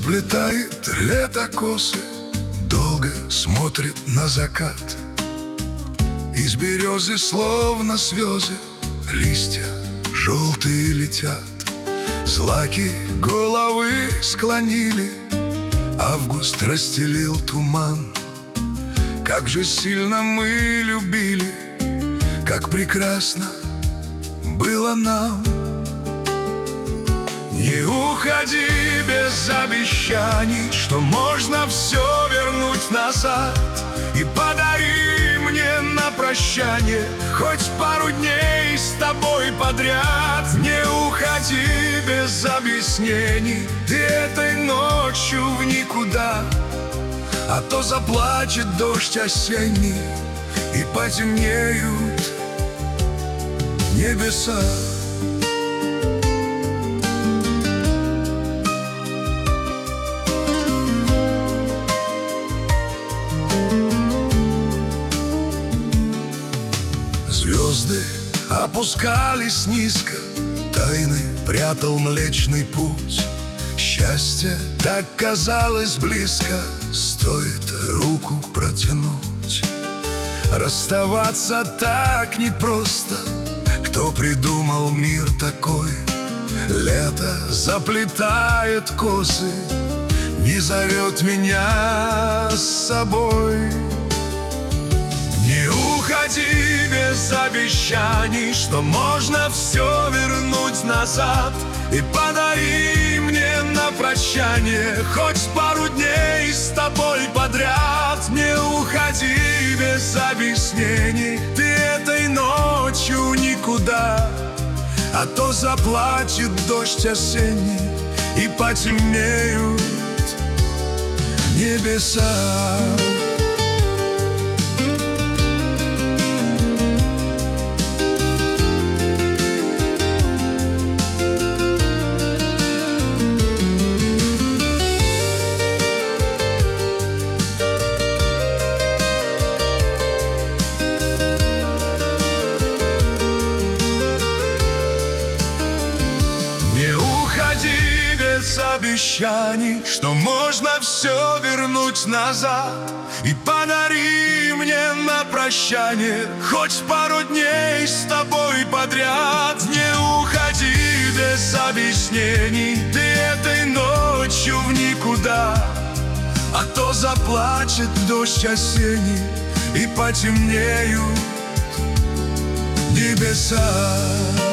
Заплетает лето косы, долго смотрит на закат. Из березы, словно слезы, листья желтые летят. Злаки головы склонили, август расстелил туман. Как же сильно мы любили, как прекрасно было нам. Не уходи без обещаний, что можно все вернуть назад. И подари мне на прощание хоть пару дней с тобой подряд. Не уходи без объяснений, ты этой ночью в никуда. А то заплачет дождь осенний, и потемнеют небеса. Звезды опускались низко, тайны прятал Млечный Путь. Счастье так казалось близко, стоит руку протянуть. Расставаться так непросто, кто придумал мир такой? Лето заплетает косы, не зовет меня с собой. Не уходи без обещаний, что можно все вернуть назад. И подари мне на прощание хоть пару дней с тобой подряд. Не уходи без объяснений, ты этой ночью никуда. А то заплачет дождь осенний, и потемнеют небеса. Без обещаний, что можно все вернуть назад. И подари мне на прощание хоть пару дней с тобой подряд. Не уходи без объяснений, ты этой ночью в никуда. А то заплачет дождь осенний, и потемнеют небеса.